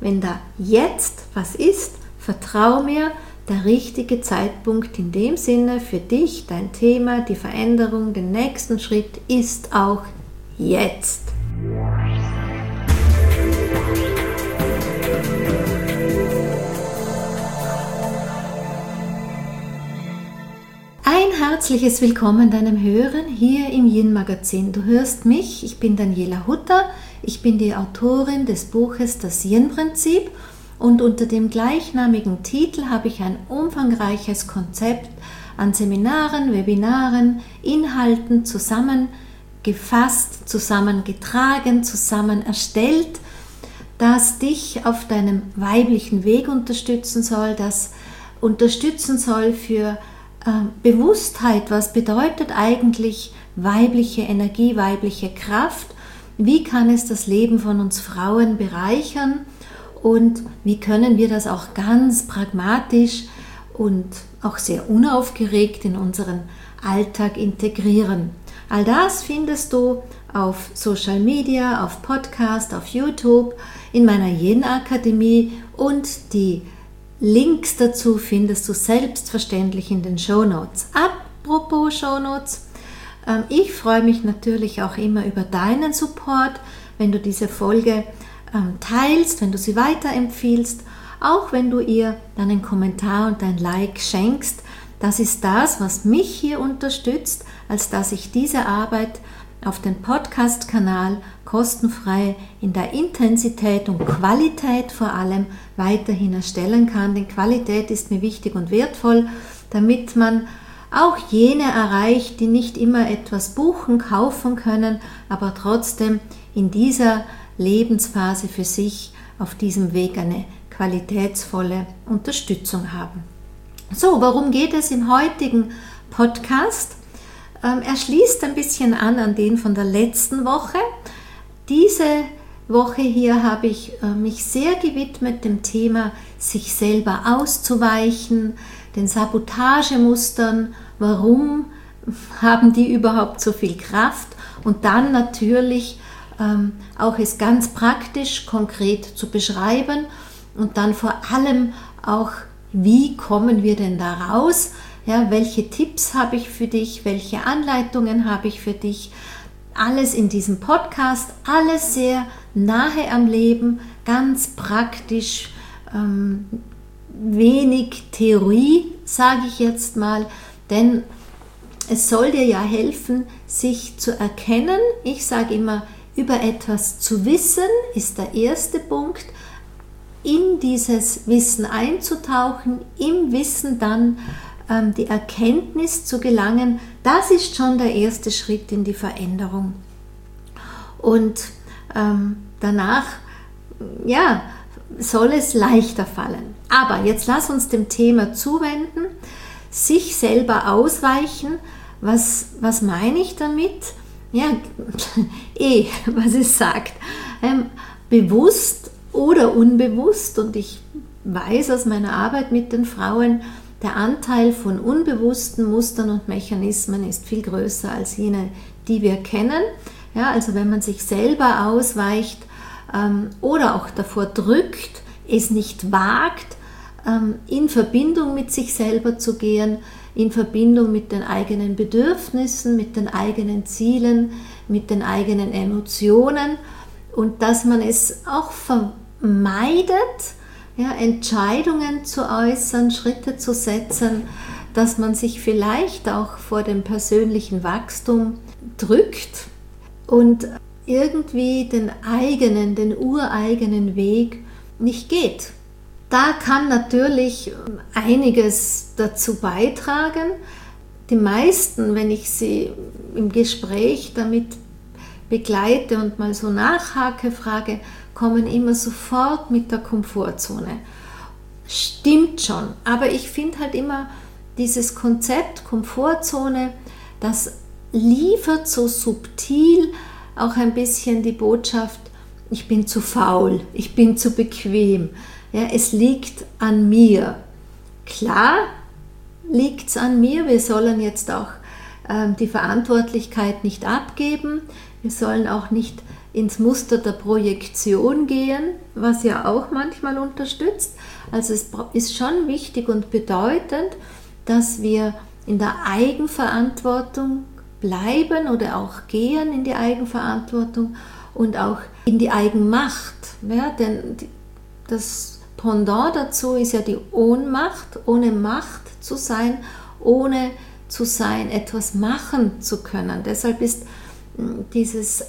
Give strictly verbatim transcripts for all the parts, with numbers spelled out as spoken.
wenn da jetzt was ist, vertrau mir, der richtige Zeitpunkt in dem Sinne für dich, dein Thema, die Veränderung, den nächsten Schritt ist auch jetzt. Ein herzliches Willkommen deinem Hören hier im Yin Magazin. Du hörst mich, ich bin Daniela Hutter, ich bin die Autorin des Buches Das Yin Prinzip und unter dem gleichnamigen Titel habe ich ein umfangreiches Konzept an Seminaren, Webinaren, Inhalten zusammengefasst, zusammengetragen, zusammen erstellt, das dich auf deinem weiblichen Weg unterstützen soll, das unterstützen soll für Bewusstheit, was bedeutet eigentlich weibliche Energie, weibliche Kraft, wie kann es das Leben von uns Frauen bereichern und wie können wir das auch ganz pragmatisch und auch sehr unaufgeregt in unseren Alltag integrieren. All das findest du auf Social Media, auf Podcast, auf YouTube, in meiner Yin Akademie und die Links dazu findest du selbstverständlich in den Shownotes. Apropos Shownotes, ich freue mich natürlich auch immer über deinen Support, wenn du diese Folge teilst, wenn du sie weiterempfiehlst, auch wenn du ihr deinen Kommentar und dein Like schenkst. Das ist das, was mich hier unterstützt, als dass ich diese Arbeit auf den Podcast-Kanal kostenfrei in der Intensität und Qualität vor allem weiterhin erstellen kann. Denn Qualität ist mir wichtig und wertvoll, damit man auch jene erreicht, die nicht immer etwas buchen, kaufen können, aber trotzdem in dieser Lebensphase für sich auf diesem Weg eine qualitätsvolle Unterstützung haben. So, worum geht es im heutigen Podcast? Er schließt ein bisschen an an den von der letzten Woche. Diese Woche hier habe ich mich sehr gewidmet dem Thema, sich selber auszuweichen, den Sabotagemustern, warum haben die überhaupt so viel Kraft und dann natürlich ähm, auch es ganz praktisch, konkret zu beschreiben und dann vor allem auch, wie kommen wir denn da raus? Ja, welche Tipps habe ich für dich, welche Anleitungen habe ich für dich? Alles in diesem Podcast, alles sehr nahe am Leben, ganz praktisch, ähm, wenig Theorie, sage ich jetzt mal, denn es soll dir ja helfen, sich zu erkennen. Ich sage immer, über etwas zu wissen ist der erste Punkt, in dieses Wissen einzutauchen, im Wissen dann die Erkenntnis zu gelangen, das ist schon der erste Schritt in die Veränderung. Und ähm, danach, ja, soll es leichter fallen. Aber jetzt lass uns dem Thema zuwenden, sich selber ausweichen. Was, was meine ich damit? Ja, eh, was es sagt. Ähm, bewusst oder unbewusst, und ich weiß aus meiner Arbeit mit den Frauen, der Anteil von unbewussten Mustern und Mechanismen ist viel größer als jene, die wir kennen. Ja, also wenn man sich selber ausweicht ähm, oder auch davor drückt, es nicht wagt, ähm, in Verbindung mit sich selber zu gehen, in Verbindung mit den eigenen Bedürfnissen, mit den eigenen Zielen, mit den eigenen Emotionen und dass man es auch vermeidet, ja, Entscheidungen zu äußern, Schritte zu setzen, dass man sich vielleicht auch vor dem persönlichen Wachstum drückt und irgendwie den eigenen, den ureigenen Weg nicht geht. Da kann natürlich einiges dazu beitragen. Die meisten, wenn ich sie im Gespräch damit begleite und mal so nachhake, frage, kommen immer sofort mit der Komfortzone. Stimmt schon, aber ich finde halt immer dieses Konzept Komfortzone, das liefert so subtil auch ein bisschen die Botschaft, ich bin zu faul, ich bin zu bequem, ja, es liegt an mir. Klar liegt es an mir, wir sollen jetzt auch ähm, die Verantwortlichkeit nicht abgeben, wir sollen auch nicht ins Muster der Projektion gehen, was ja auch manchmal unterstützt. Also es ist schon wichtig und bedeutend, dass wir in der Eigenverantwortung bleiben oder auch gehen in die Eigenverantwortung und auch in die Eigenmacht. Ja, denn das Pendant dazu ist ja die Ohnmacht, ohne Macht zu sein, ohne zu sein, etwas machen zu können. Deshalb ist dieses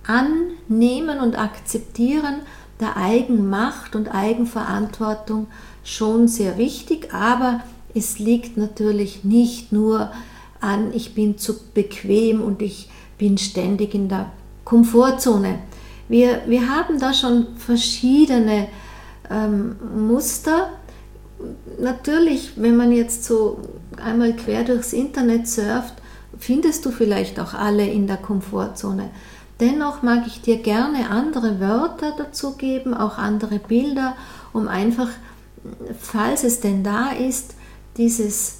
Annehmen und Akzeptieren der Eigenmacht und Eigenverantwortung schon sehr wichtig, aber es liegt natürlich nicht nur an, ich bin zu bequem und ich bin ständig in der Komfortzone. Wir, wir haben da schon verschiedene ähm, Muster. Natürlich, wenn man jetzt so einmal quer durchs Internet surft, findest du vielleicht auch alle in der Komfortzone. Dennoch mag ich dir gerne andere Wörter dazu geben, auch andere Bilder, um einfach, falls es denn da ist, dieses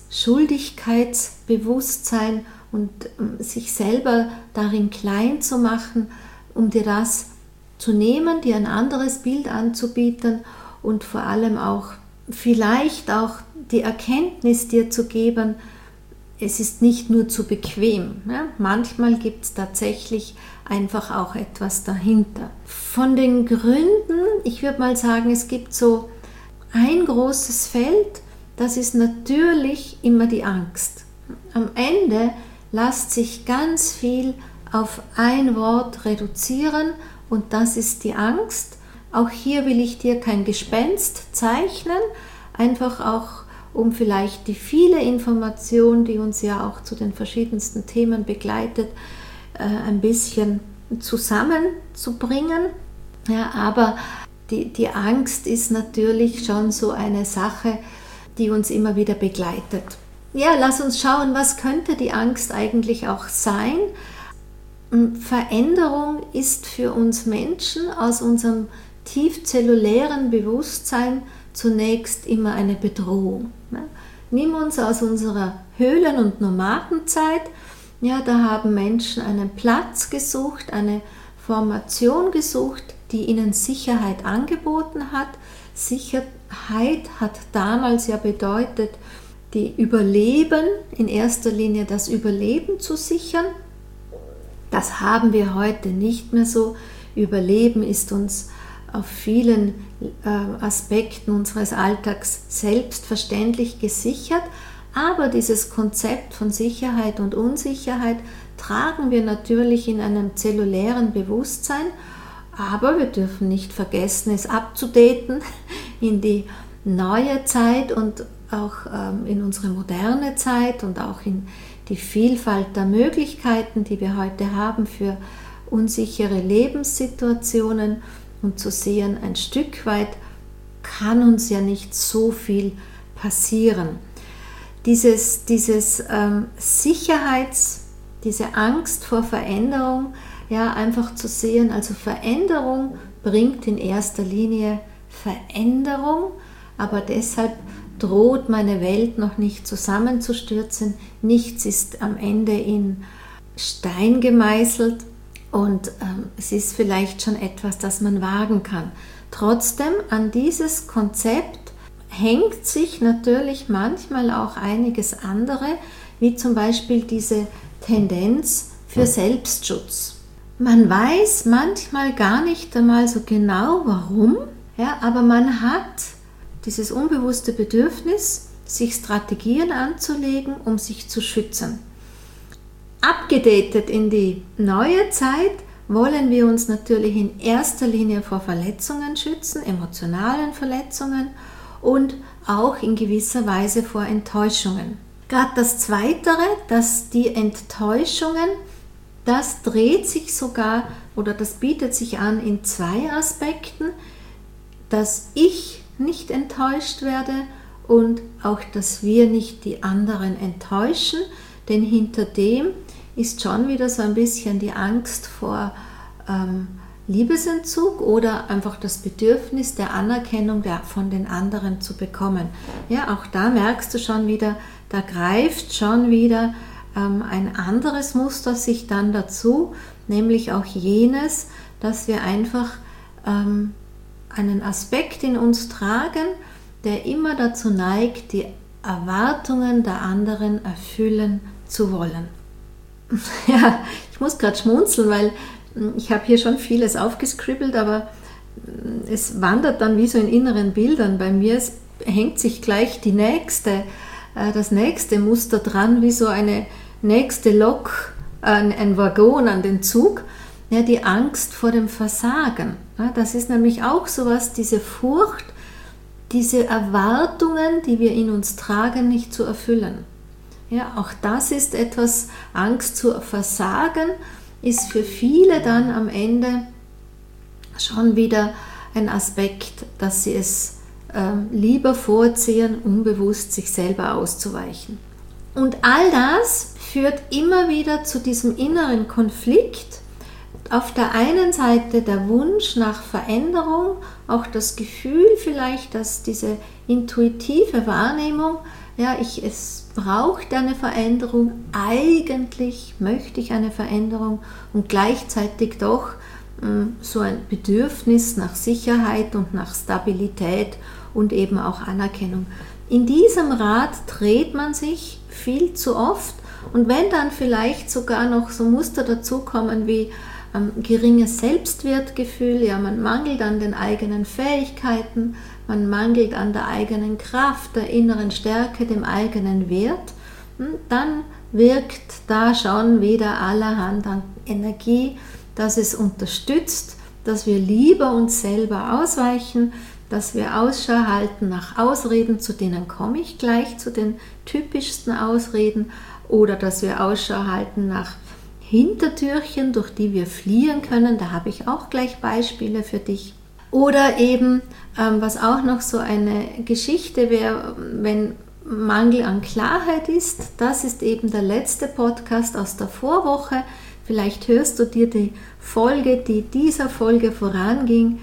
Schuldigkeitsbewusstsein und sich selber darin klein zu machen, um dir das zu nehmen, dir ein anderes Bild anzubieten und vor allem auch vielleicht auch die Erkenntnis dir zu geben, es ist nicht nur zu bequem. Ja? Manchmal gibt es tatsächlich einfach auch etwas dahinter. Von den Gründen, ich würde mal sagen, es gibt so ein großes Feld, das ist natürlich immer die Angst. Am Ende lässt sich ganz viel auf ein Wort reduzieren und das ist die Angst. Auch hier will ich dir kein Gespenst zeichnen, einfach auch um vielleicht die viele Information, die uns ja auch zu den verschiedensten Themen begleitet, ein bisschen zusammenzubringen. Ja, aber die, die Angst ist natürlich schon so eine Sache, die uns immer wieder begleitet. Ja, lass uns schauen, was könnte die Angst eigentlich auch sein. Veränderung ist für uns Menschen aus unserem tiefzellulären Bewusstsein zunächst immer eine Bedrohung. Nimm uns aus unserer Höhlen- und Nomadenzeit. Ja, da haben Menschen einen Platz gesucht, eine Formation gesucht, die ihnen Sicherheit angeboten hat. Sicherheit hat damals ja bedeutet, die Überleben, in erster Linie das Überleben zu sichern. Das haben wir heute nicht mehr so. Überleben ist uns auf vielen äh, Aspekten unseres Alltags selbstverständlich gesichert, aber dieses Konzept von Sicherheit und Unsicherheit tragen wir natürlich in einem zellulären Bewusstsein, aber wir dürfen nicht vergessen, es abzudaten in die neue Zeit und auch ähm, in unsere moderne Zeit und auch in die Vielfalt der Möglichkeiten, die wir heute haben für unsichere Lebenssituationen und zu sehen, ein Stück weit kann uns ja nicht so viel passieren. Dieses, dieses ähm, Sicherheits, diese Angst vor Veränderung, ja, einfach zu sehen, also Veränderung bringt in erster Linie Veränderung, aber deshalb droht meine Welt noch nicht zusammenzustürzen, nichts ist am Ende in Stein gemeißelt und ähm, es ist vielleicht schon etwas, das man wagen kann. Trotzdem, an dieses Konzept hängt sich natürlich manchmal auch einiges andere, wie zum Beispiel diese Tendenz für Selbstschutz. Man weiß manchmal gar nicht einmal so genau warum, ja, aber man hat dieses unbewusste Bedürfnis, sich Strategien anzulegen, um sich zu schützen. Abgedatet in die neue Zeit wollen wir uns natürlich in erster Linie vor Verletzungen schützen, emotionalen Verletzungen und auch in gewisser Weise vor Enttäuschungen. Gerade das Zweitere, dass die Enttäuschungen, das dreht sich sogar oder das bietet sich an in zwei Aspekten, dass ich nicht enttäuscht werde und auch, dass wir nicht die anderen enttäuschen, denn hinter dem ist schon wieder so ein bisschen die Angst vor ähm, Liebesentzug oder einfach das Bedürfnis der Anerkennung der, von den anderen zu bekommen. Ja, auch da merkst du schon wieder, da greift schon wieder ähm, ein anderes Muster sich dann dazu, nämlich auch jenes, dass wir einfach ähm, einen Aspekt in uns tragen, der immer dazu neigt, die Erwartungen der anderen erfüllen zu wollen. Ja, ich muss gerade schmunzeln, weil ich habe hier schon vieles aufgescribbelt, aber es wandert dann wie so in inneren Bildern. Bei mir hängt sich gleich die nächste, das nächste Muster dran, wie so eine nächste Lok, ein, ein Waggon an den Zug. Ja, die Angst vor dem Versagen. Ja, das ist nämlich auch sowas, diese Furcht, diese Erwartungen, die wir in uns tragen, nicht zu erfüllen. Ja, auch das ist etwas, Angst zu versagen, ist für viele dann am Ende schon wieder ein Aspekt, dass sie es äh, lieber vorziehen, unbewusst sich selber auszuweichen. Und all das führt immer wieder zu diesem inneren Konflikt. Auf der einen Seite der Wunsch nach Veränderung, auch das Gefühl vielleicht, dass diese intuitive Wahrnehmung, ja, ich, es braucht eine Veränderung, eigentlich möchte ich eine Veränderung und gleichzeitig doch mh, so ein Bedürfnis nach Sicherheit und nach Stabilität und eben auch Anerkennung. In diesem Rad dreht man sich viel zu oft und wenn dann vielleicht sogar noch so Muster dazukommen wie ähm, geringes Selbstwertgefühl, ja, man mangelt an den eigenen Fähigkeiten, man mangelt an der eigenen Kraft, der inneren Stärke, dem eigenen Wert, dann wirkt da schon wieder allerhand an Energie, dass es unterstützt, dass wir lieber uns selber ausweichen, dass wir Ausschau halten nach Ausreden, zu denen komme ich gleich, zu den typischsten Ausreden, oder dass wir Ausschau halten nach Hintertürchen, durch die wir fliehen können, da habe ich auch gleich Beispiele für dich. Oder eben, ähm, was auch noch so eine Geschichte wäre, wenn Mangel an Klarheit ist, das ist eben der letzte Podcast aus der Vorwoche. Vielleicht hörst du dir die Folge, die dieser Folge voranging,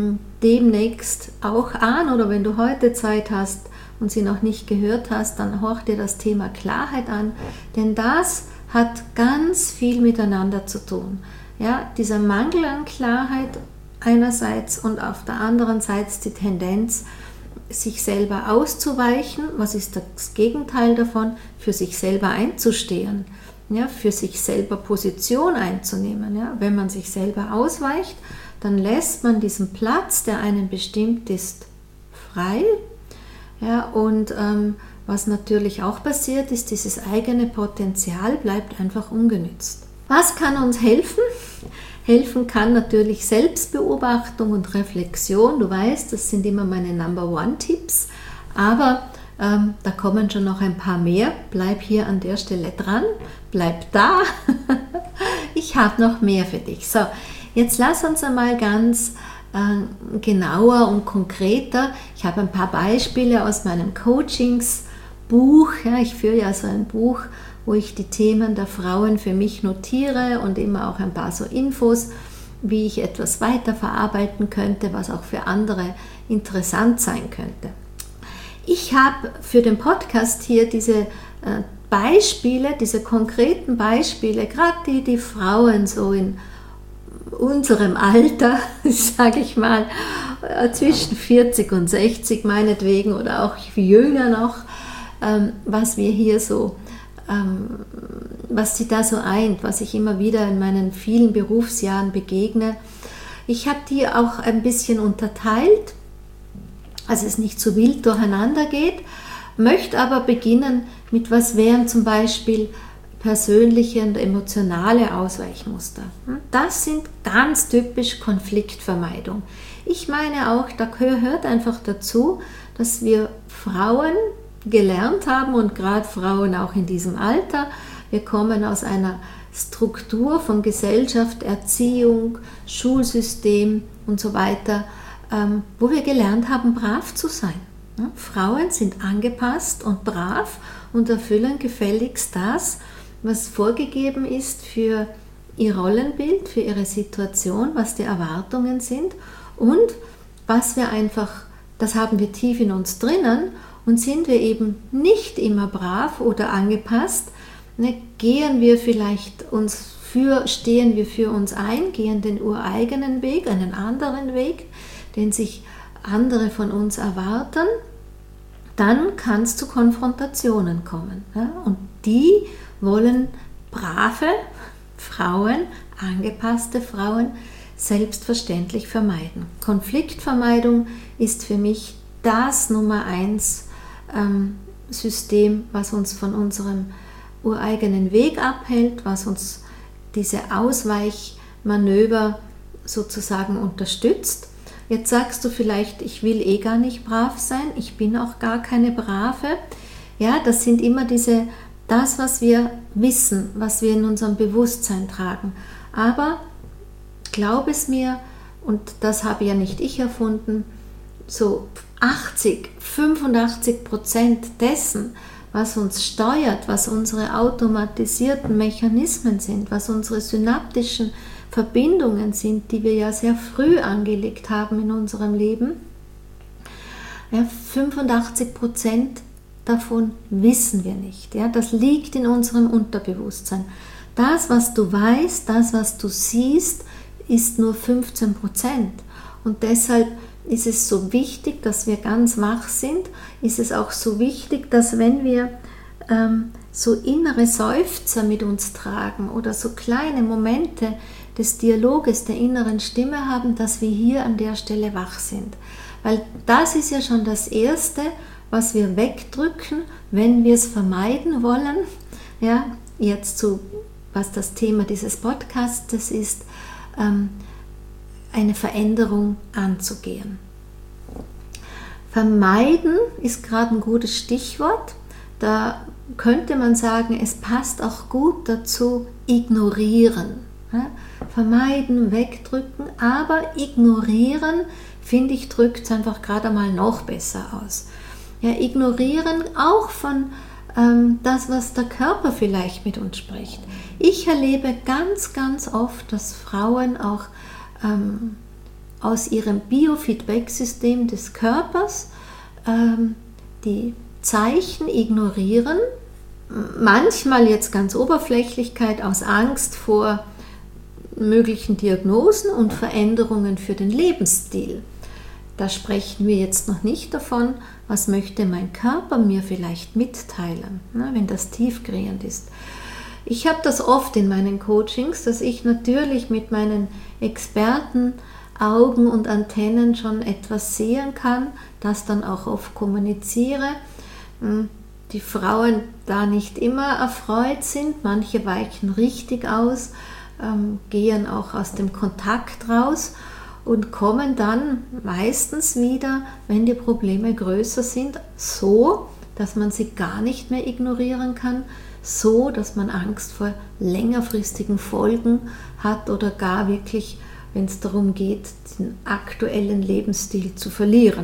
demnächst auch an, oder wenn du heute Zeit hast und sie noch nicht gehört hast, dann hör dir das Thema Klarheit an, denn das hat ganz viel miteinander zu tun. Ja, dieser Mangel an Klarheit einerseits und auf der anderen Seite die Tendenz, sich selber auszuweichen. Was ist das Gegenteil davon? Für sich selber einzustehen, ja, für sich selber Position einzunehmen. Ja. Wenn man sich selber ausweicht, dann lässt man diesen Platz, der einem bestimmt ist, frei. Ja, und ähm, was natürlich auch passiert ist, dieses eigene Potenzial bleibt einfach ungenützt. Was kann uns helfen? Helfen kann natürlich Selbstbeobachtung und Reflexion. Du weißt, das sind immer meine Number-One-Tipps. Aber ähm, da kommen schon noch ein paar mehr. Bleib hier an der Stelle dran. Bleib da. Ich habe noch mehr für dich. So, jetzt lass uns einmal ganz äh, genauer und konkreter. Ich habe ein paar Beispiele aus meinem Coachingsbuch. Ja, ich führe ja so ein Buch, wo ich die Themen der Frauen für mich notiere und immer auch ein paar so Infos, wie ich etwas weiter verarbeiten könnte, was auch für andere interessant sein könnte. Ich habe für den Podcast hier diese Beispiele, diese konkreten Beispiele, gerade die, die Frauen so in unserem Alter, sage ich mal, zwischen vierzig und sechzig meinetwegen oder auch jünger noch, was wir hier so was sie da so eint, was ich immer wieder in meinen vielen Berufsjahren begegne. Ich habe die auch ein bisschen unterteilt, dass es nicht zu wild durcheinander geht, möchte aber beginnen mit, was wären zum Beispiel persönliche und emotionale Ausweichmuster. Das sind ganz typisch Konfliktvermeidung. Ich meine auch, da gehört einfach dazu, dass wir Frauen gelernt haben und gerade Frauen auch in diesem Alter, wir kommen aus einer Struktur von Gesellschaft, Erziehung, Schulsystem und so weiter, ähm, wo wir gelernt haben, brav zu sein. Ja, Frauen sind angepasst und brav und erfüllen gefälligst das, was vorgegeben ist für ihr Rollenbild, für ihre Situation, was die Erwartungen sind und was wir einfach, das haben wir tief in uns drinnen. Und sind wir eben nicht immer brav oder angepasst, ne, gehen wir vielleicht uns für, stehen wir für uns ein, gehen den ureigenen Weg, einen anderen Weg, den sich andere von uns erwarten, dann kann es zu Konfrontationen kommen. Ja? Und die wollen brave Frauen, angepasste Frauen selbstverständlich vermeiden. Konfliktvermeidung ist für mich das Nummer eins ähm, System, was uns von unserem ureigenen Weg abhält, was uns diese Ausweichmanöver sozusagen unterstützt. Jetzt sagst du vielleicht, ich will eh gar nicht brav sein, ich bin auch gar keine Brave. Ja, das sind immer diese, das, was wir wissen, was wir in unserem Bewusstsein tragen. Aber glaub es mir, und das habe ja nicht ich erfunden, so achtzig, fünfundachtzig Prozent dessen, was uns steuert, was unsere automatisierten Mechanismen sind, was unsere synaptischen Verbindungen sind, die wir ja sehr früh angelegt haben in unserem Leben, ja, fünfundachtzig Prozent davon wissen wir nicht. Ja, das liegt in unserem Unterbewusstsein. Das, was du weißt, das, was du siehst, ist nur fünfzehn Prozent. Und deshalb ist es so wichtig, dass wir ganz wach sind, ist es auch so wichtig, dass wenn wir ähm, so innere Seufzer mit uns tragen oder so kleine Momente des Dialoges der inneren Stimme haben, dass wir hier an der Stelle wach sind. Weil das ist ja schon das Erste, was wir wegdrücken, wenn wir es vermeiden wollen. Ja, jetzt so, was das Thema dieses Podcasts ist, ähm, eine Veränderung anzugehen. Vermeiden ist gerade ein gutes Stichwort. Da könnte man sagen, es passt auch gut dazu, ignorieren. Ja? Vermeiden, wegdrücken, aber ignorieren, finde ich, drückt es einfach gerade mal noch besser aus. Ja, ignorieren auch von ähm, das, was der Körper vielleicht mit uns spricht. Ich erlebe ganz, ganz oft, dass Frauen auch ähm, aus ihrem Biofeedback-System des Körpers ähm, die Zeichen ignorieren, manchmal jetzt ganz Oberflächlichkeit aus Angst vor möglichen Diagnosen und Veränderungen für den Lebensstil. Da sprechen wir jetzt noch nicht davon, was möchte mein Körper mir vielleicht mitteilen, ne, wenn das tiefgehend ist. Ich habe das oft in meinen Coachings, dass ich natürlich mit meinen Experten Augen und Antennen schon etwas sehen kann, das dann auch oft kommuniziere. Die Frauen da nicht immer erfreut sind, manche weichen richtig aus, ähm, gehen auch aus dem Kontakt raus und kommen dann meistens wieder, wenn die Probleme größer sind, so, dass man sie gar nicht mehr ignorieren kann, so, dass man Angst vor längerfristigen Folgen hat oder gar wirklich, wenn es darum geht, den aktuellen Lebensstil zu verlieren.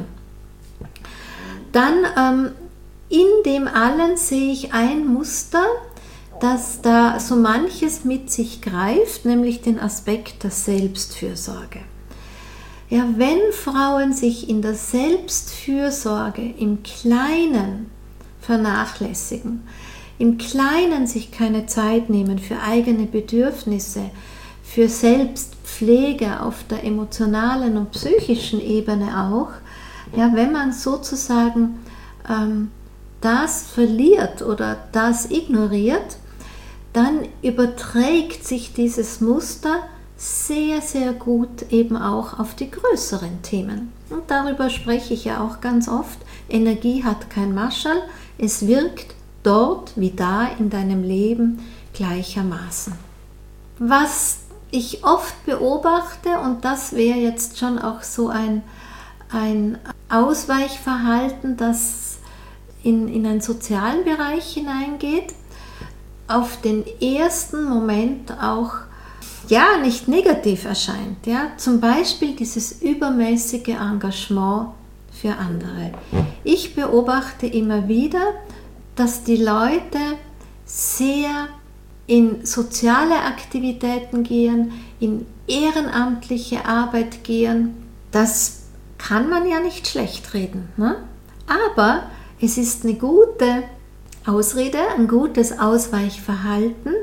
Dann ähm, in dem allen sehe ich ein Muster, dass da so manches mit sich greift, nämlich den Aspekt der Selbstfürsorge. Ja, wenn Frauen sich in der Selbstfürsorge im Kleinen vernachlässigen, im Kleinen sich keine Zeit nehmen für eigene Bedürfnisse, für Selbstpflege auf der emotionalen und psychischen Ebene auch, ja, wenn man sozusagen ähm, das verliert oder das ignoriert, dann überträgt sich dieses Muster sehr, sehr gut eben auch auf die größeren Themen. Und darüber spreche ich ja auch ganz oft. Energie hat kein Maschall, es wirkt dort wie da in deinem Leben gleichermaßen. Was ich oft beobachte, und das wäre jetzt schon auch so ein, ein Ausweichverhalten, das in, in einen sozialen Bereich hineingeht, auf den ersten Moment auch ja nicht negativ erscheint. Ja? Zum Beispiel dieses übermäßige Engagement für andere. Ich beobachte immer wieder, dass die Leute sehr in soziale Aktivitäten gehen, in ehrenamtliche Arbeit gehen. Das kann man ja nicht schlecht reden, ne? Aber es ist eine gute Ausrede, ein gutes Ausweichverhalten,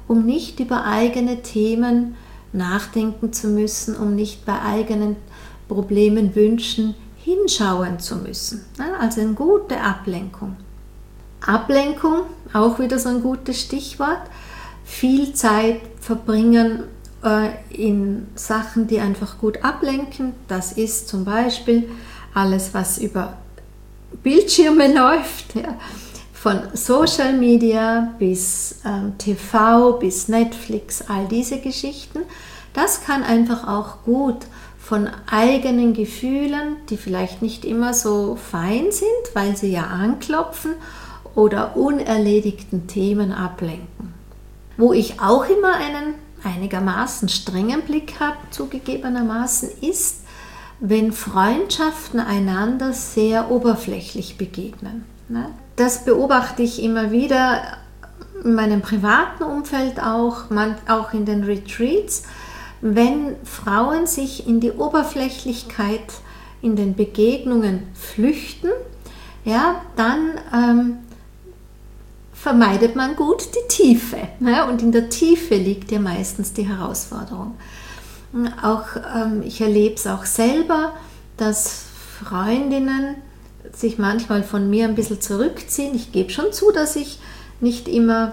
um nicht über eigene Themen nachdenken zu müssen, um nicht bei eigenen Problemen, Wünschen hinschauen zu müssen. Also eine gute Ablenkung. Ablenkung, auch wieder so ein gutes Stichwort. Viel Zeit verbringen äh, in Sachen, die einfach gut ablenken. Das ist zum Beispiel alles, was über Bildschirme läuft, ja. Von Social Media bis ähm, T V, bis Netflix, all diese Geschichten. Das kann einfach auch gut von eigenen Gefühlen, die vielleicht nicht immer so fein sind, weil sie ja anklopfen, oder unerledigten Themen ablenken. Wo ich auch immer einen einigermaßen strengen Blick habe, zugegebenermaßen, ist, wenn Freundschaften einander sehr oberflächlich begegnen. Das beobachte ich immer wieder in meinem privaten Umfeld auch, auch in den Retreats, wenn Frauen sich in die Oberflächlichkeit in den Begegnungen flüchten, ja, dann ähm, vermeidet man gut die Tiefe. Ne? Und in der Tiefe liegt ja meistens die Herausforderung. Auch, ähm, ich erlebe es auch selber, dass Freundinnen sich manchmal von mir ein bisschen zurückziehen. Ich gebe schon zu, dass ich nicht immer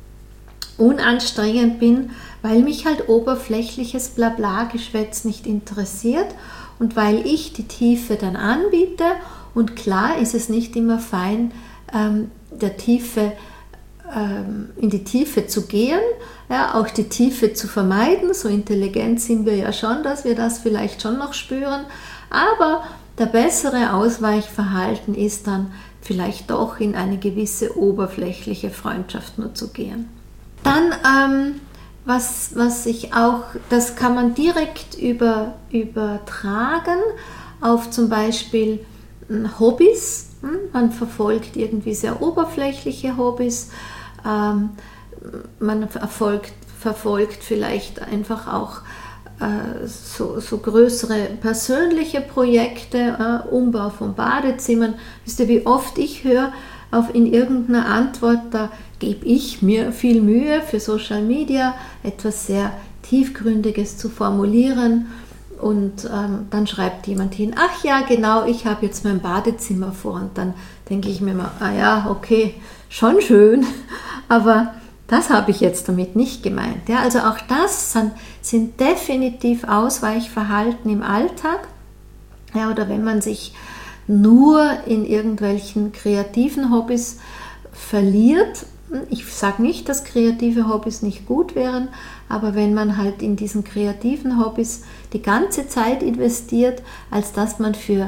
unanstrengend bin, weil mich halt oberflächliches Blabla-Geschwätz nicht interessiert und weil ich die Tiefe dann anbiete. Und klar ist es nicht immer fein, ähm, der Tiefe, ähm, in die Tiefe zu gehen, ja, auch die Tiefe zu vermeiden. So intelligent sind wir ja schon, dass wir das vielleicht schon noch spüren. Aber der bessere Ausweichverhalten ist dann vielleicht doch in eine gewisse oberflächliche Freundschaft nur zu gehen. Dann, ähm, was, was ich auch, das kann man direkt über, übertragen auf zum Beispiel Hobbys. Man verfolgt irgendwie sehr oberflächliche Hobbys. Ähm, man verfolgt, verfolgt vielleicht einfach auch äh, so, so größere persönliche Projekte, äh, Umbau von Badezimmern. Wisst ihr, wie oft ich höre auf in irgendeiner Antwort, da gebe ich mir viel Mühe für Social Media, etwas sehr Tiefgründiges zu formulieren. Und ähm, dann schreibt jemand hin, ach ja, genau, ich habe jetzt mein Badezimmer vor. Und dann denke ich mir mal, ah ja, okay, schon schön, aber das habe ich jetzt damit nicht gemeint. Ja, also auch das sind, sind definitiv Ausweichverhalten im Alltag. Ja, oder wenn man sich nur in irgendwelchen kreativen Hobbys verliert. Ich sage nicht, dass kreative Hobbys nicht gut wären, aber wenn man halt in diesen kreativen Hobbys die ganze Zeit investiert, als dass man für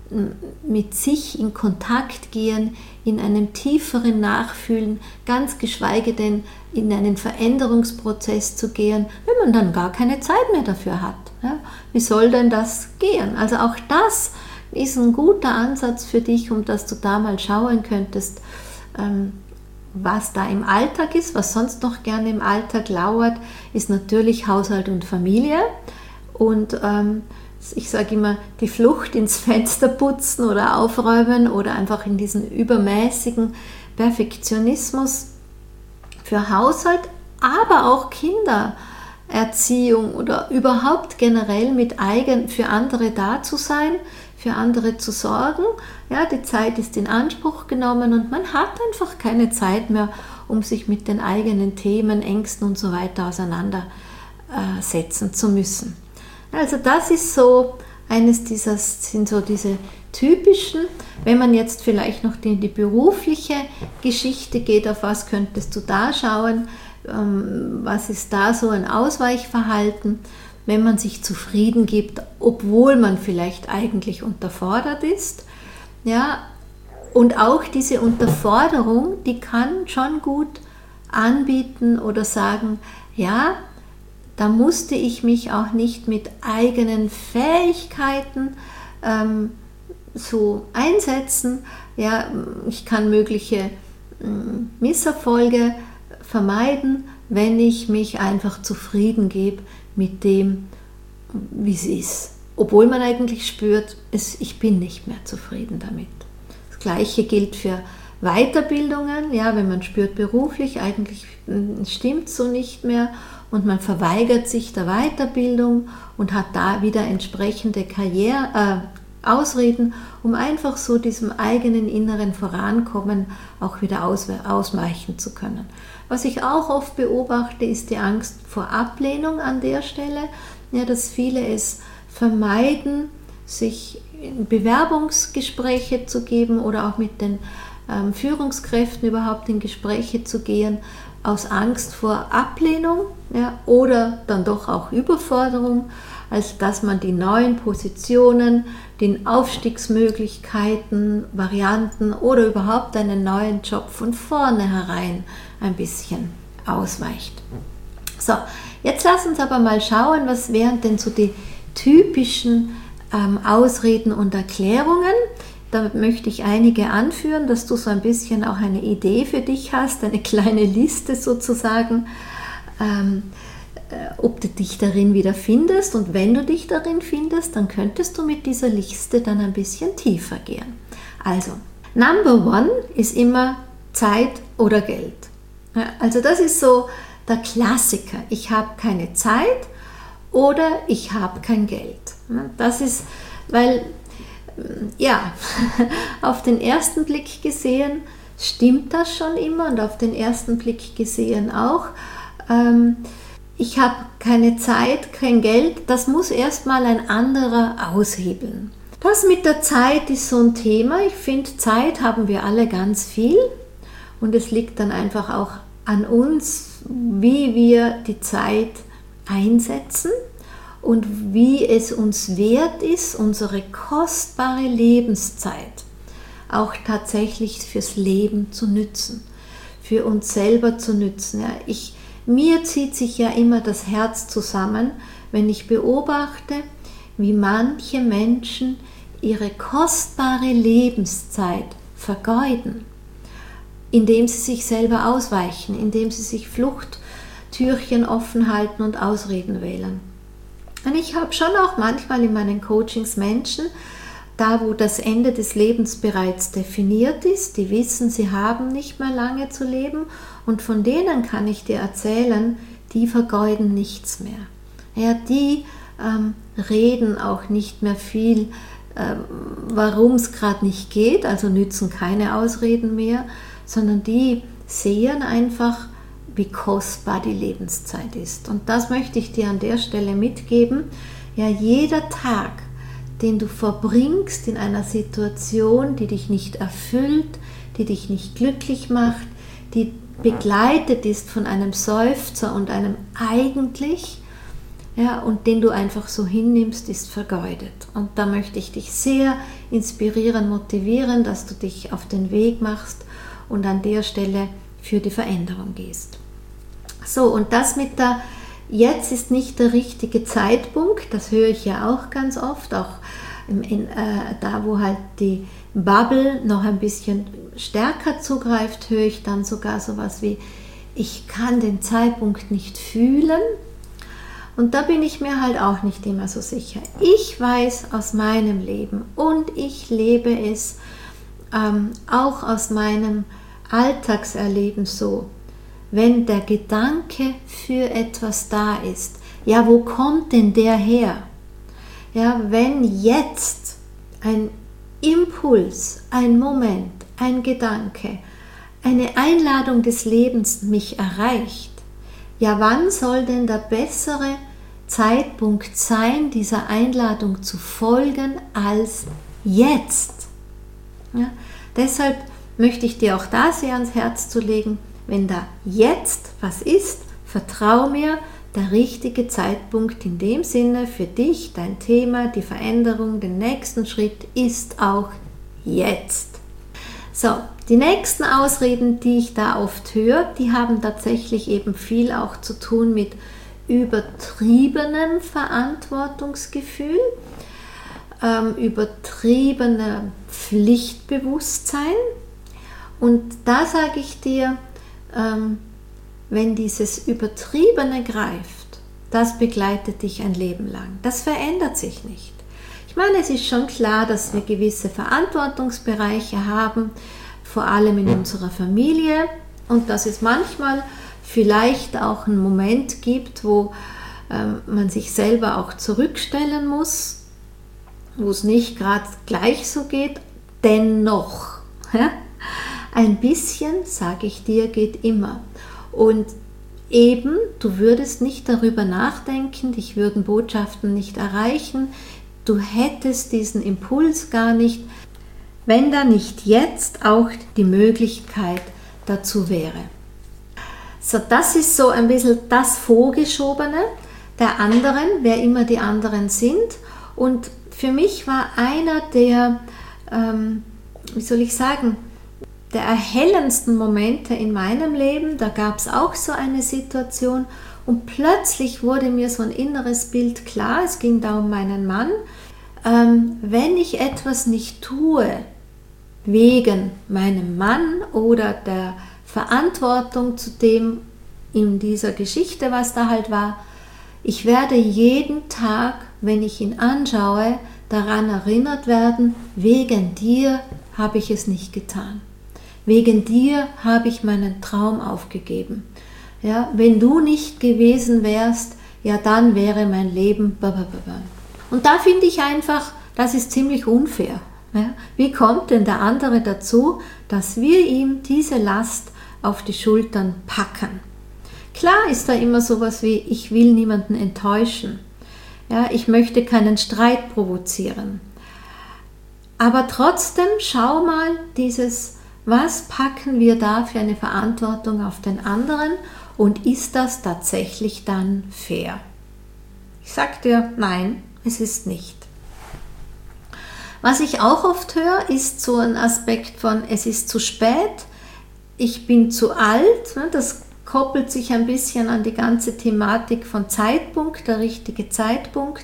mit sich in Kontakt gehen, in einem tieferen Nachfühlen, ganz geschweige denn in einen Veränderungsprozess zu gehen, wenn man dann gar keine Zeit mehr dafür hat. Ja? Wie soll denn das gehen? Also auch das ist ein guter Ansatz für dich, um dass du da mal schauen könntest, ähm, was da im Alltag ist. Was sonst noch gerne im Alltag lauert, ist natürlich Haushalt und Familie. Und ähm, ich sage immer, die Flucht ins Fenster putzen oder aufräumen oder einfach in diesen übermäßigen Perfektionismus für Haushalt, aber auch Kindererziehung oder überhaupt generell mit eigen für andere da zu sein, für andere zu sorgen. Ja, die Zeit ist in Anspruch genommen und man hat einfach keine Zeit mehr, um sich mit den eigenen Themen, Ängsten und so weiter auseinandersetzen zu müssen. Also das ist so eines dieser, sind so diese typischen, wenn man jetzt vielleicht noch in die berufliche Geschichte geht, auf was könntest du da schauen, was ist da so ein Ausweichverhalten, wenn man sich zufrieden gibt, obwohl man vielleicht eigentlich unterfordert ist. Ja, und auch diese Unterforderung, die kann schon gut anbieten oder sagen, ja, da musste ich mich auch nicht mit eigenen Fähigkeiten ähm, so einsetzen. Ja, ich kann mögliche ähm, Misserfolge vermeiden, wenn ich mich einfach zufrieden gebe mit dem, wie es ist. Obwohl man eigentlich spürt, es, ich bin nicht mehr zufrieden damit. Das Gleiche gilt für Weiterbildungen, ja, wenn man spürt beruflich, eigentlich stimmt so nicht mehr und man verweigert sich der Weiterbildung und hat da wieder entsprechende Karriere, äh, Ausreden, um einfach so diesem eigenen inneren Vorankommen auch wieder aus, ausweichen zu können. Was ich auch oft beobachte, ist die Angst vor Ablehnung an der Stelle, ja, dass viele es vermeiden, sich in Bewerbungsgespräche zu geben oder auch mit den ähm, Führungskräften überhaupt in Gespräche zu gehen, aus Angst vor Ablehnung, ja, oder dann doch auch Überforderung, als dass man die neuen Positionen, den Aufstiegsmöglichkeiten, Varianten oder überhaupt einen neuen Job von vornherein ein bisschen ausweicht. So, jetzt lass uns aber mal schauen, was wären denn so die typischen ähm, Ausreden und Erklärungen. Da möchte ich einige anführen, dass du so ein bisschen auch eine Idee für dich hast, eine kleine Liste sozusagen, ähm, äh, ob du dich darin wiederfindest. Und wenn du dich darin findest, dann könntest du mit dieser Liste dann ein bisschen tiefer gehen. Also, Number One ist immer Zeit oder Geld. Ja, also das ist so der Klassiker. Ich habe keine Zeit oder ich habe kein Geld. Das ist, weil, ja, auf den ersten Blick gesehen stimmt das schon immer und auf den ersten Blick gesehen auch. Ähm, ich habe keine Zeit, kein Geld, das muss erstmal ein anderer aushebeln. Das mit der Zeit ist so ein Thema. Ich finde, Zeit haben wir alle ganz viel und es liegt dann einfach auch an uns, wie wir die Zeit einsetzen und wie es uns wert ist, unsere kostbare Lebenszeit auch tatsächlich fürs Leben zu nützen, für uns selber zu nützen. Ja, ich, mir zieht sich ja immer das Herz zusammen, wenn ich beobachte, wie manche Menschen ihre kostbare Lebenszeit vergeuden, indem sie sich selber ausweichen, indem sie sich Fluchttürchen offen halten und Ausreden wählen. Und ich habe schon auch manchmal in meinen Coachings Menschen, da wo das Ende des Lebens bereits definiert ist, die wissen, sie haben nicht mehr lange zu leben und von denen kann ich dir erzählen, die vergeuden nichts mehr. Ja, die ähm, reden auch nicht mehr viel, äh, warum es gerade nicht geht, also nützen keine Ausreden mehr, sondern die sehen einfach, wie kostbar die Lebenszeit ist. Und das möchte ich dir an der Stelle mitgeben. Ja, jeder Tag, den du verbringst in einer Situation, die dich nicht erfüllt, die dich nicht glücklich macht, die begleitet ist von einem Seufzer und einem eigentlich, ja, und den du einfach so hinnimmst, ist vergeudet. Und da möchte ich dich sehr inspirieren, motivieren, dass du dich auf den Weg machst und an der Stelle für die Veränderung gehst. So, und das mit der jetzt ist nicht der richtige Zeitpunkt, das höre ich ja auch ganz oft, auch in, in, äh, da wo halt die Bubble noch ein bisschen stärker zugreift, höre ich dann sogar sowas wie, ich kann den Zeitpunkt nicht fühlen. Und da bin ich mir halt auch nicht immer so sicher. Ich weiß aus meinem Leben und ich lebe es ähm, auch aus meinem Alltagserleben so, wenn der Gedanke für etwas da ist, ja, wo kommt denn der her? Ja, wenn jetzt ein Impuls, ein Moment, ein Gedanke, eine Einladung des Lebens mich erreicht, ja, wann soll denn der bessere Zeitpunkt sein, dieser Einladung zu folgen, als jetzt? Ja, deshalb möchte ich dir auch da sehr ans Herz zu legen, wenn da jetzt was ist, vertrau mir, der richtige Zeitpunkt in dem Sinne für dich, dein Thema, die Veränderung, den nächsten Schritt ist auch jetzt. So, die nächsten Ausreden, die ich da oft höre, die haben tatsächlich eben viel auch zu tun mit übertriebenem Verantwortungsgefühl, ähm, übertriebenem Pflichtbewusstsein. Und da sage ich dir, ähm, wenn dieses Übertriebene greift, das begleitet dich ein Leben lang. Das verändert sich nicht. Ich meine, es ist schon klar, dass wir gewisse Verantwortungsbereiche haben, vor allem in unserer Familie, und dass es manchmal vielleicht auch einen Moment gibt, wo ähm, man sich selber auch zurückstellen muss, wo es nicht gerade gleich so geht, dennoch. Ja? Ein bisschen, sage ich dir, geht immer. Und eben, du würdest nicht darüber nachdenken, dich würden Botschaften nicht erreichen, du hättest diesen Impuls gar nicht, wenn da nicht jetzt auch die Möglichkeit dazu wäre. So, das ist so ein bisschen das Vorgeschobene der anderen, wer immer die anderen sind. Und für mich war einer der, ähm, wie soll ich sagen, der erhellendsten Momente in meinem Leben, da gab es auch so eine Situation und plötzlich wurde mir so ein inneres Bild klar, es ging da um meinen Mann, ähm, wenn ich etwas nicht tue, wegen meinem Mann oder der Verantwortung zu dem in dieser Geschichte, was da halt war, ich werde jeden Tag, wenn ich ihn anschaue, daran erinnert werden, wegen dir habe ich es nicht getan. Wegen dir habe ich meinen Traum aufgegeben. Ja, wenn du nicht gewesen wärst, ja dann wäre mein Leben. Und da finde ich einfach, das ist ziemlich unfair. Ja, wie kommt denn der andere dazu, dass wir ihm diese Last auf die Schultern packen? Klar ist da immer sowas wie, ich will niemanden enttäuschen. Ja, ich möchte keinen Streit provozieren. Aber trotzdem, schau mal, dieses, was packen wir da für eine Verantwortung auf den anderen und ist das tatsächlich dann fair? Ich sag dir, nein, es ist nicht. Was ich auch oft höre, ist so ein Aspekt von, es ist zu spät, ich bin zu alt. Das koppelt sich ein bisschen an die ganze Thematik von Zeitpunkt, der richtige Zeitpunkt.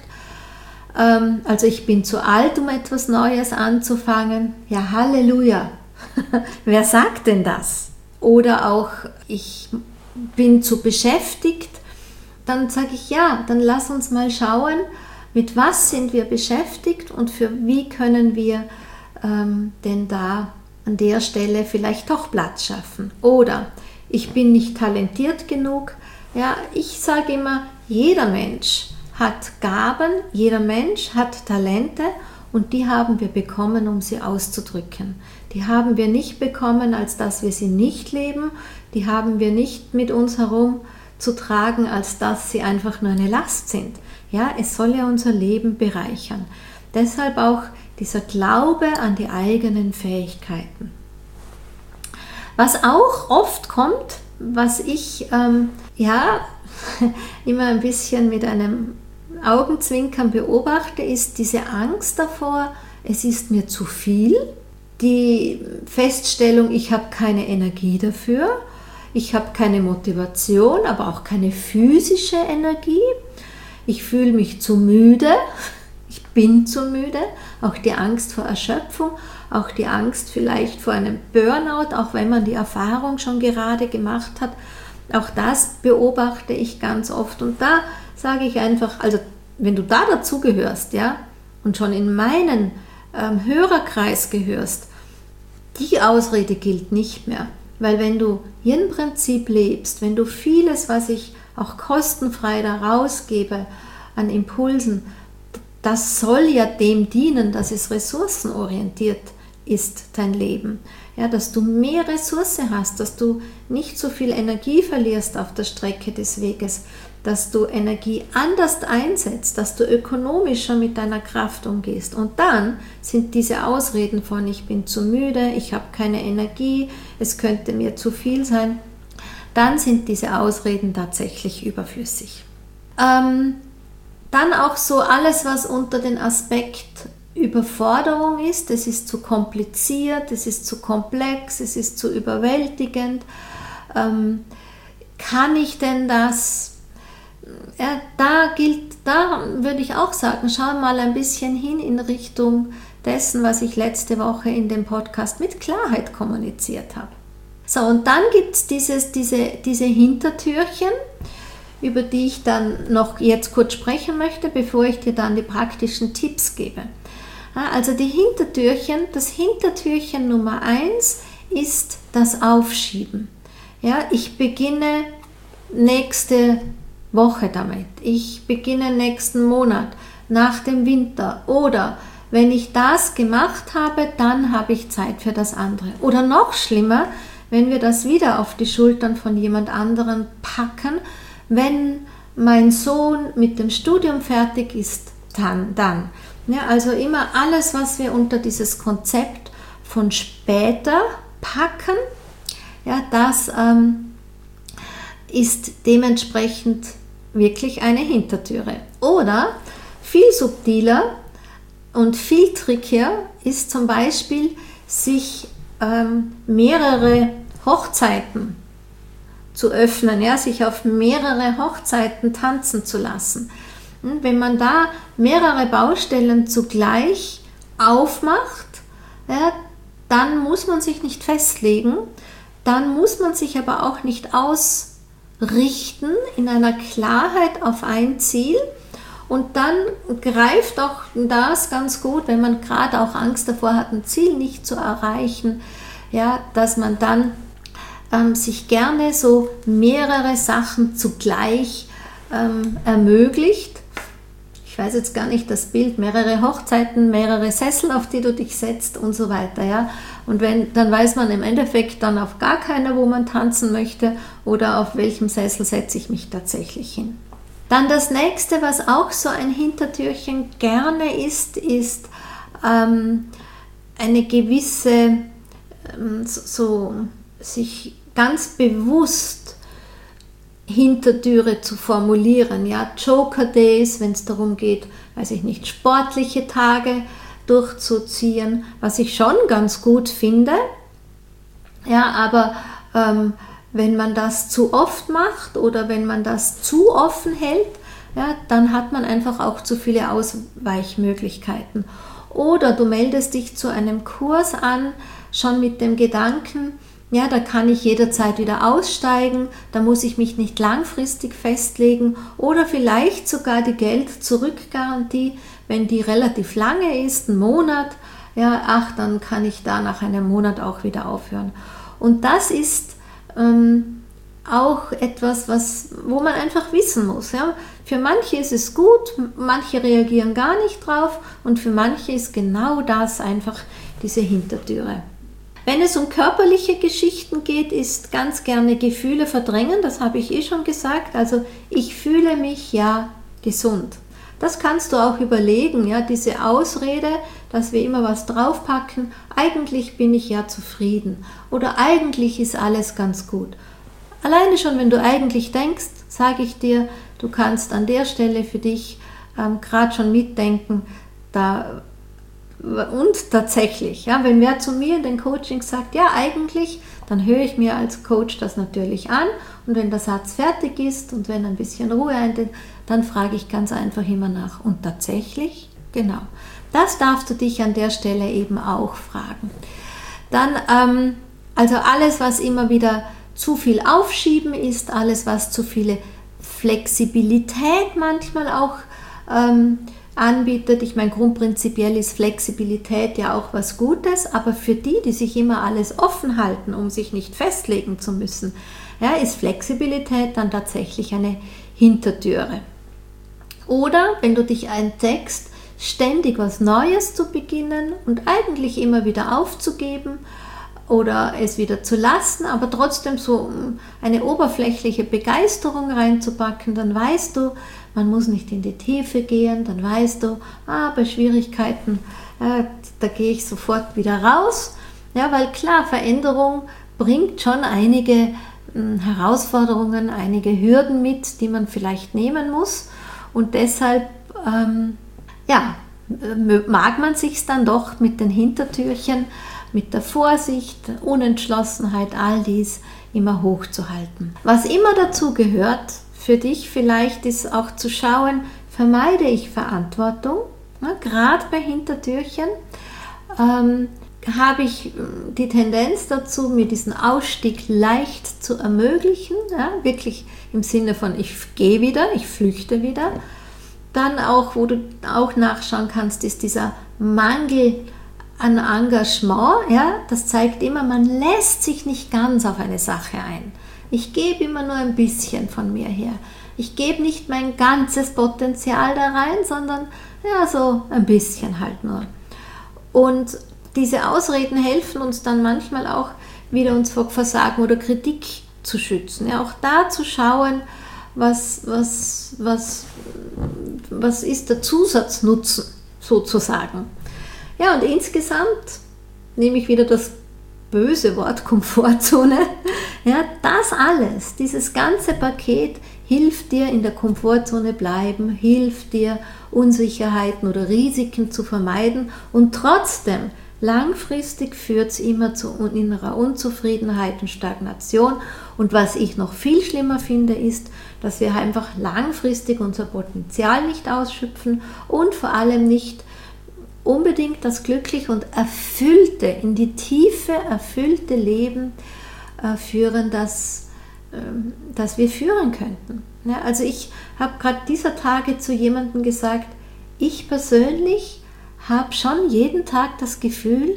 Also ich bin zu alt, um etwas Neues anzufangen. Ja, Halleluja. Wer sagt denn das? Oder auch, ich bin zu beschäftigt. Dann sage ich, ja, dann lass uns mal schauen, mit was sind wir beschäftigt und für wie können wir ähm, denn da an der Stelle vielleicht doch Platz schaffen. Oder ich bin nicht talentiert genug. Ja, ich sage immer, jeder Mensch hat Gaben, jeder Mensch hat Talente und die haben wir bekommen, um sie auszudrücken. Die haben wir nicht bekommen, als dass wir sie nicht leben. Die haben wir nicht mit uns herum zu tragen, als dass sie einfach nur eine Last sind. Ja, es soll ja unser Leben bereichern. Deshalb auch dieser Glaube an die eigenen Fähigkeiten. Was auch oft kommt, was ich ähm, ja immer ein bisschen mit einem Augenzwinkern beobachte, ist diese Angst davor, es ist mir zu viel. Die Feststellung, ich habe keine Energie dafür, ich habe keine Motivation, aber auch keine physische Energie. Ich fühle mich zu müde, ich bin zu müde, auch die Angst vor Erschöpfung, auch die Angst vielleicht vor einem Burnout, auch wenn man die Erfahrung schon gerade gemacht hat. Auch das beobachte ich ganz oft und da sage ich einfach, also wenn du da dazugehörst, ja, und schon in meinen ähm, Hörerkreis gehörst, die Ausrede gilt nicht mehr, weil wenn du Yin-Prinzip lebst, wenn du vieles, was ich auch kostenfrei da rausgebe an Impulsen, das soll ja dem dienen, dass es ressourcenorientiert ist, dein Leben. Ja, dass du mehr Ressource hast, dass du nicht so viel Energie verlierst auf der Strecke des Weges, dass du Energie anders einsetzt, dass du ökonomischer mit deiner Kraft umgehst. Und dann sind diese Ausreden von ich bin zu müde, ich habe keine Energie, es könnte mir zu viel sein, dann sind diese Ausreden tatsächlich überflüssig. Ähm, dann auch so alles, was unter den Aspekt Überforderung ist, es ist zu kompliziert, es ist zu komplex, es ist zu überwältigend. Ähm, kann ich denn das? Ja, da gilt, da würde ich auch sagen, schau mal ein bisschen hin in Richtung dessen, was ich letzte Woche in dem Podcast mit Klarheit kommuniziert habe. So, und dann gibt es dieses, diese, diese Hintertürchen, über die ich dann noch jetzt kurz sprechen möchte, bevor ich dir dann die praktischen Tipps gebe. Also die Hintertürchen, das Hintertürchen Nummer eins ist das Aufschieben. Ja, ich beginne nächste Woche damit, ich beginne nächsten Monat, nach dem Winter, oder wenn ich das gemacht habe, dann habe ich Zeit für das andere. Oder noch schlimmer, wenn wir das wieder auf die Schultern von jemand anderem packen, wenn mein Sohn mit dem Studium fertig ist, dann. dann. Ja, also immer alles, was wir unter dieses Konzept von später packen, ja, das ähm, ist dementsprechend wirklich eine Hintertüre. Oder viel subtiler und viel trickier ist zum Beispiel, sich ähm, mehrere Hochzeiten zu öffnen, ja, sich auf mehrere Hochzeiten tanzen zu lassen. Wenn man da mehrere Baustellen zugleich aufmacht, ja, dann muss man sich nicht festlegen, dann muss man sich aber auch nicht ausrichten in einer Klarheit auf ein Ziel. Und dann greift auch das ganz gut, wenn man gerade auch Angst davor hat, ein Ziel nicht zu erreichen, ja, dass man dann ähm, sich gerne so mehrere Sachen zugleich ähm, ermöglicht. Ich weiß jetzt gar nicht das Bild, mehrere Hochzeiten, mehrere Sessel, auf die du dich setzt und so weiter. Ja? Und wenn, dann weiß man im Endeffekt dann auf gar keiner, wo man tanzen möchte oder auf welchem Sessel setze ich mich tatsächlich hin. Dann das nächste, was auch so ein Hintertürchen gerne ist, ist ähm, eine gewisse, ähm, so, so sich ganz bewusst Hintertüre zu formulieren. Ja, Joker Days, wenn es darum geht, weiß ich nicht, sportliche Tage durchzuziehen, was ich schon ganz gut finde. Ja, aber ähm, wenn man das zu oft macht oder wenn man das zu offen hält, ja, dann hat man einfach auch zu viele Ausweichmöglichkeiten. Oder du meldest dich zu einem Kurs an, schon mit dem Gedanken, ja, da kann ich jederzeit wieder aussteigen, da muss ich mich nicht langfristig festlegen, oder vielleicht sogar die Geld-Zurück-Garantie, wenn die relativ lange ist, ein Monat, ja, ach, dann kann ich da nach einem Monat auch wieder aufhören. Und das ist ähm, auch etwas, was, wo man einfach wissen muss. Ja. Für manche ist es gut, manche reagieren gar nicht drauf, und für manche ist genau das einfach diese Hintertüre. Wenn es um körperliche Geschichten geht, ist ganz gerne Gefühle verdrängen, das habe ich eh schon gesagt. Also ich fühle mich ja gesund. Das kannst du auch überlegen, ja, diese Ausrede, dass wir immer was draufpacken, eigentlich bin ich ja zufrieden oder eigentlich ist alles ganz gut. Alleine schon, wenn du eigentlich denkst, sage ich dir, du kannst an der Stelle für dich ähm, gerade schon mitdenken, da und tatsächlich, ja, wenn wer zu mir in den Coachings sagt, ja eigentlich, dann höre ich mir als Coach das natürlich an, und wenn der Satz fertig ist und wenn ein bisschen Ruhe eintritt, dann frage ich ganz einfach immer nach. Und tatsächlich, genau, das darfst du dich an der Stelle eben auch fragen. Dann, ähm, also alles, was immer wieder zu viel Aufschieben ist, alles, was zu viele Flexibilität manchmal auch ähm, anbietet. Ich meine, grundprinzipiell ist Flexibilität ja auch was Gutes, aber für die, die sich immer alles offen halten, um sich nicht festlegen zu müssen, ja, ist Flexibilität dann tatsächlich eine Hintertüre. Oder wenn du dich entdeckst, ständig was Neues zu beginnen und eigentlich immer wieder aufzugeben oder es wieder zu lassen, aber trotzdem so eine oberflächliche Begeisterung reinzupacken, dann weißt du, man muss nicht in die Tiefe gehen, dann weißt du, ah, bei Schwierigkeiten, äh, da gehe ich sofort wieder raus. Ja, weil klar, Veränderung bringt schon einige äh, Herausforderungen, einige Hürden mit, die man vielleicht nehmen muss. Und deshalb ähm, ja, mag man sich dann doch mit den Hintertürchen, mit der Vorsicht, Unentschlossenheit, all dies immer hochzuhalten. Was immer dazu gehört, für dich vielleicht ist auch zu schauen, vermeide ich Verantwortung, ja, gerade bei Hintertürchen, ähm, habe ich die Tendenz dazu, mir diesen Ausstieg leicht zu ermöglichen, ja, wirklich im Sinne von ich gehe wieder, ich flüchte wieder. Dann auch, wo du auch nachschauen kannst, ist dieser Mangel ein Engagement, ja, das zeigt immer, man lässt sich nicht ganz auf eine Sache ein. Ich gebe immer nur ein bisschen von mir her. Ich gebe nicht mein ganzes Potenzial da rein, sondern ja, so ein bisschen halt nur. Und diese Ausreden helfen uns dann manchmal auch, wieder uns vor Versagen oder Kritik zu schützen. Ja, auch da zu schauen, was, was, was, was ist der Zusatznutzen sozusagen. Ja, und insgesamt nehme ich wieder das böse Wort Komfortzone. Ja, das alles, dieses ganze Paket hilft dir in der Komfortzone bleiben, hilft dir Unsicherheiten oder Risiken zu vermeiden und trotzdem langfristig führt es immer zu innerer Unzufriedenheit und Stagnation. Und was ich noch viel schlimmer finde, ist, dass wir einfach langfristig unser Potenzial nicht ausschöpfen und vor allem nicht unbedingt das glückliche und erfüllte, in die Tiefe erfüllte Leben äh, führen, das, äh, das wir führen könnten. Ja, also ich habe gerade dieser Tage zu jemandem gesagt, ich persönlich habe schon jeden Tag das Gefühl,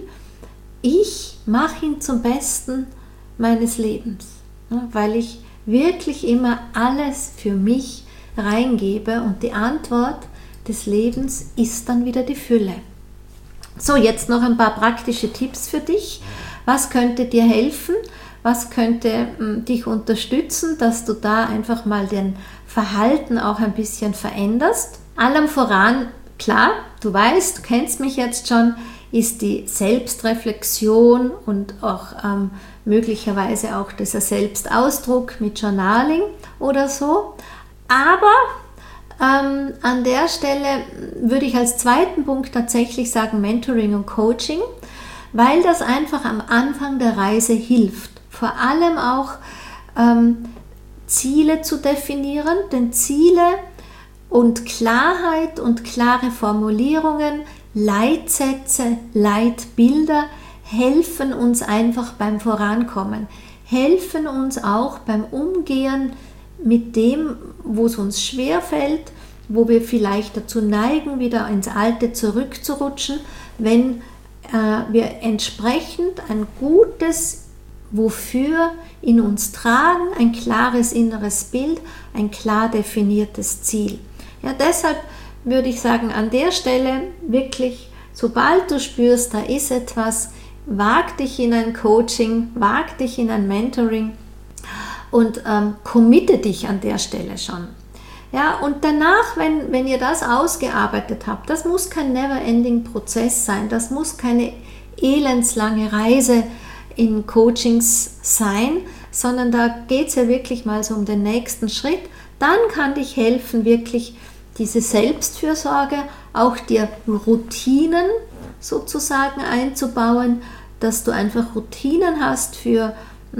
ich mache ihn zum Besten meines Lebens, ja, weil ich wirklich immer alles für mich reingebe und die Antwort des Lebens ist dann wieder die Fülle. So, jetzt noch ein paar praktische Tipps für dich. Was könnte dir helfen? Was könnte mh, dich unterstützen, dass du da einfach mal dein Verhalten auch ein bisschen veränderst? Allem voran, klar, du weißt, du kennst mich jetzt schon, ist die Selbstreflexion und auch ähm, möglicherweise auch dieser Selbstausdruck mit Journaling oder so. Aber ähm, an der Stelle würde ich als zweiten Punkt tatsächlich sagen Mentoring und Coaching, weil das einfach am Anfang der Reise hilft. Vor allem auch ähm, Ziele zu definieren, denn Ziele und Klarheit und klare Formulierungen, Leitsätze, Leitbilder helfen uns einfach beim Vorankommen, helfen uns auch beim Umgehen mit dem, wo es uns schwerfällt, wo wir vielleicht dazu neigen, wieder ins Alte zurückzurutschen, wenn äh, wir entsprechend ein gutes Wofür in uns tragen, ein klares inneres Bild, ein klar definiertes Ziel. Ja, deshalb würde ich sagen, an der Stelle wirklich, sobald du spürst, da ist etwas, wag dich in ein Coaching, wag dich in ein Mentoring und ähm, committe dich an der Stelle schon. Ja, und danach, wenn, wenn ihr das ausgearbeitet habt, das muss kein never-ending-Prozess sein, das muss keine elendslange Reise in Coachings sein, sondern da geht es ja wirklich mal so um den nächsten Schritt. Dann kann dich helfen, wirklich diese Selbstfürsorge, auch dir Routinen sozusagen einzubauen, dass du einfach Routinen hast für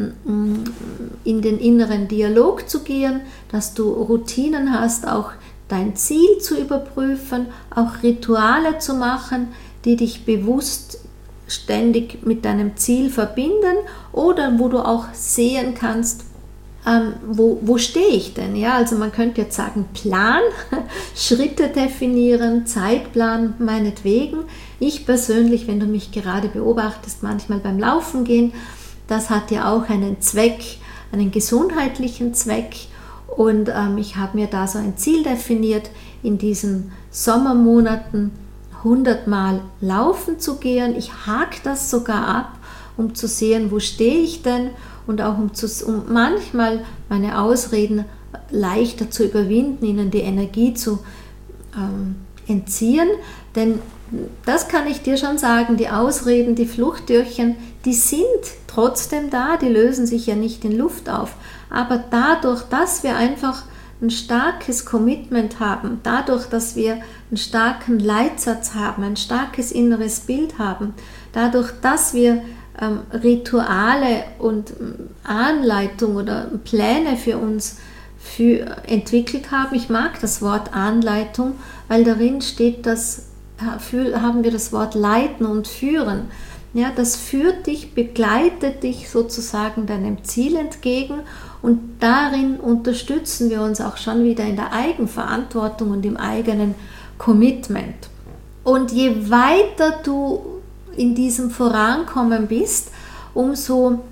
in den inneren Dialog zu gehen, dass du Routinen hast, auch dein Ziel zu überprüfen, auch Rituale zu machen, die dich bewusst ständig mit deinem Ziel verbinden oder wo du auch sehen kannst, ähm, wo, wo stehe ich denn? Ja, also man könnte jetzt sagen Plan, Schritte definieren, Zeitplan meinetwegen. Ich persönlich, wenn du mich gerade beobachtest, manchmal beim Laufen gehen, das hat ja auch einen Zweck, einen gesundheitlichen Zweck und ähm, ich habe mir da so ein Ziel definiert, in diesen Sommermonaten hundert Mal laufen zu gehen. Ich hake das sogar ab, um zu sehen, wo stehe ich denn und auch um, zu, um manchmal meine Ausreden leichter zu überwinden, ihnen die Energie zu ähm, entziehen. Denn das kann ich dir schon sagen, die Ausreden, die Fluchttürchen, die sind trotzdem da, die lösen sich ja nicht in Luft auf. Aber dadurch, dass wir einfach ein starkes Commitment haben, dadurch, dass wir einen starken Leitsatz haben, ein starkes inneres Bild haben, dadurch, dass wir ähm, Rituale und ähm, Anleitung oder Pläne für uns für, entwickelt haben. Ich mag das Wort Anleitung, weil darin steht, dass haben wir das Wort leiten und führen. Ja, das führt dich, begleitet dich sozusagen deinem Ziel entgegen und darin unterstützen wir uns auch schon wieder in der Eigenverantwortung und im eigenen Commitment. Und je weiter du in diesem Vorankommen bist, umso,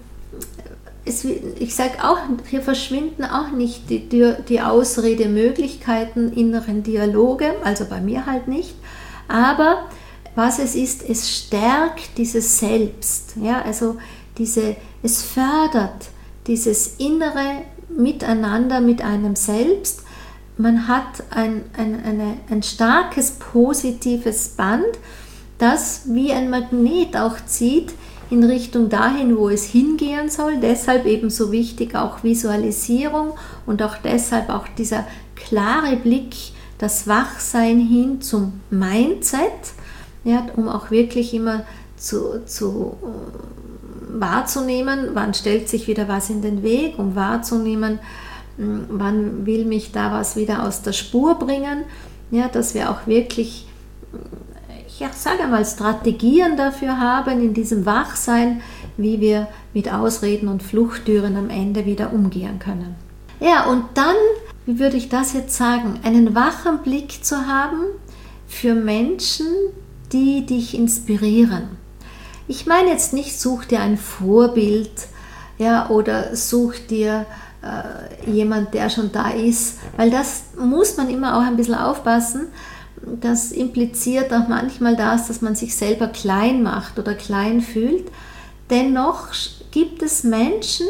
es, ich sage auch, hier verschwinden auch nicht die, die, die Ausredemöglichkeiten, inneren Dialoge, also bei mir halt nicht, aber was es ist, es stärkt dieses Selbst, ja, also diese, es fördert dieses innere Miteinander mit einem selbst. Man hat ein, ein, eine, ein starkes positives Band, das wie ein Magnet auch zieht in Richtung dahin, wo es hingehen soll. Deshalb eben so wichtig auch Visualisierung und auch deshalb auch dieser klare Blick, das Wachsein hin zum Mindset, ja, um auch wirklich immer zu, zu wahrzunehmen, wann stellt sich wieder was in den Weg, um wahrzunehmen, wann will mich da was wieder aus der Spur bringen, ja, dass wir auch wirklich, ich sage mal, Strategien dafür haben, in diesem Wachsein, wie wir mit Ausreden und Fluchttüren am Ende wieder umgehen können. Ja, und dann, wie würde ich das jetzt sagen, einen wachen Blick zu haben für Menschen, die dich inspirieren. Ich meine jetzt nicht, such dir ein Vorbild, ja, oder such dir äh, jemand, der schon da ist, weil das muss man immer auch ein bisschen aufpassen. Das impliziert auch manchmal das, dass man sich selber klein macht oder klein fühlt. Dennoch gibt es Menschen,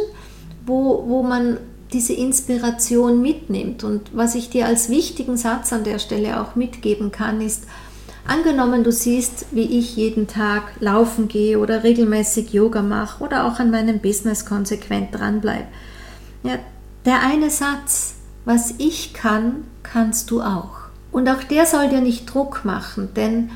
wo, wo man diese Inspiration mitnimmt. Und was ich dir als wichtigen Satz an der Stelle auch mitgeben kann, ist, angenommen, du siehst, wie ich jeden Tag laufen gehe oder regelmäßig Yoga mache oder auch an meinem Business konsequent dranbleibe. Ja, der eine Satz, was ich kann, kannst du auch. Und auch der soll dir nicht Druck machen, denn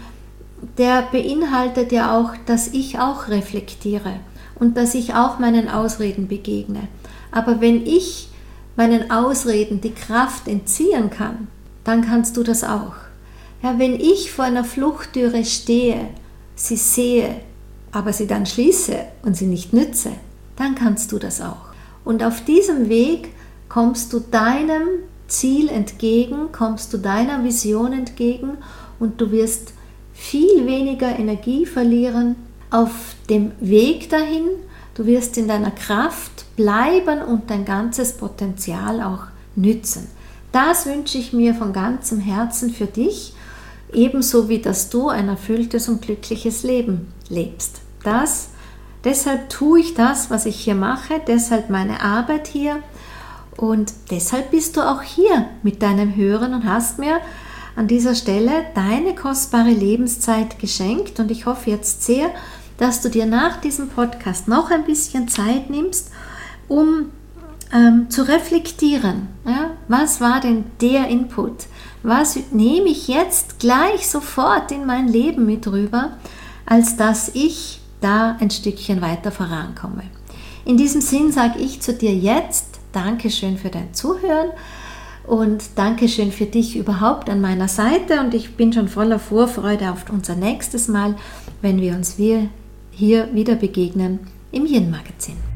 der beinhaltet ja auch, dass ich auch reflektiere und dass ich auch meinen Ausreden begegne. Aber wenn ich meinen Ausreden die Kraft entziehen kann, dann kannst du das auch. Ja, wenn ich vor einer Fluchttüre stehe, sie sehe, aber sie dann schließe und sie nicht nütze, dann kannst du das auch. Und auf diesem Weg kommst du deinem Ziel entgegen, kommst du deiner Vision entgegen und du wirst viel weniger Energie verlieren auf dem Weg dahin. Du wirst in deiner Kraft bleiben und dein ganzes Potenzial auch nützen. Das wünsche ich mir von ganzem Herzen für dich. Ebenso wie dass du ein erfülltes und glückliches Leben lebst. Das, deshalb tue ich das, was ich hier mache, deshalb meine Arbeit hier und deshalb bist du auch hier mit deinem Hören und hast mir an dieser Stelle deine kostbare Lebenszeit geschenkt und ich hoffe jetzt sehr, dass du dir nach diesem Podcast noch ein bisschen Zeit nimmst, um ähm, zu reflektieren. Ja? Was war denn der Input? Was nehme ich jetzt gleich sofort in mein Leben mit rüber, als dass ich da ein Stückchen weiter vorankomme. In diesem Sinn sage ich zu dir jetzt Dankeschön für dein Zuhören und Dankeschön für dich überhaupt an meiner Seite und ich bin schon voller Vorfreude auf unser nächstes Mal, wenn wir uns hier wieder begegnen im Yin Magazin.